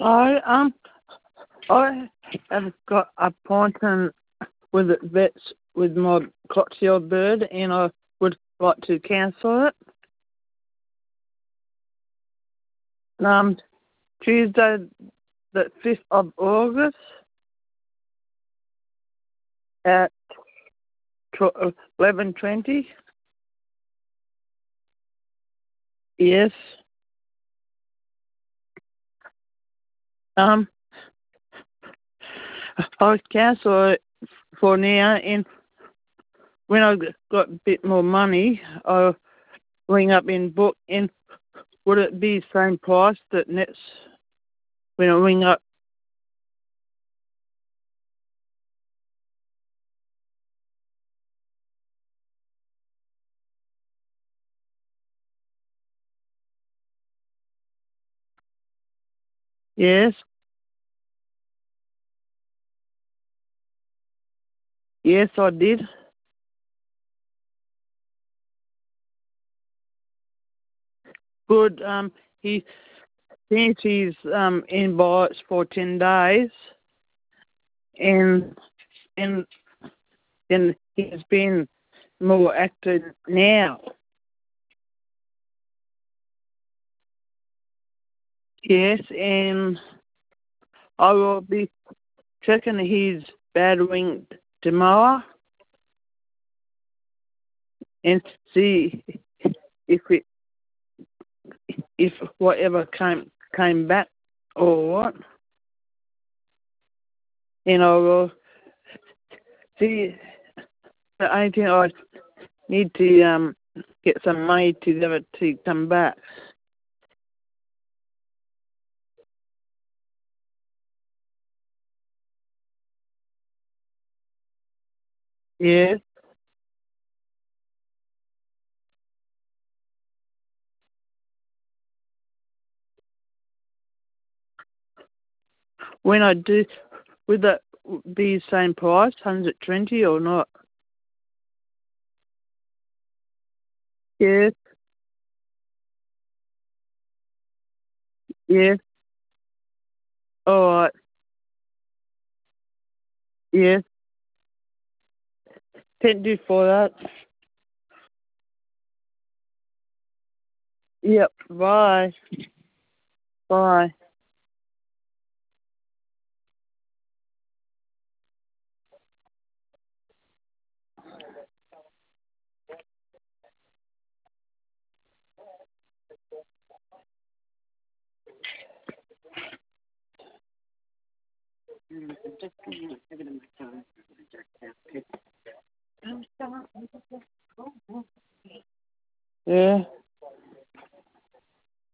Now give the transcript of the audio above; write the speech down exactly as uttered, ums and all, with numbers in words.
I um I have got an appointment with the vets with my cocktail bird, and I would like to cancel it. Um, Tuesday, the fifth of August at eleven twenty. Yes. Um, I'll cancel it for now, and when I got a bit more money, I'll ring up and book. And would it be same price that next when I ring up? Yes. Yes, I did. Good. Um, he thinks he's um in bites for ten days, and and and he's been more active now. Yes, and I will be checking his battering tomorrow and see if it if whatever came came back or what, and I will see. The only thing I need to um get some money together to come back. Yes. When I do, would that be the same price, one hundred twenty or not? Yes. Yes. All right. Yes. Thank you for that. Yep. Bye. Bye. Yeah.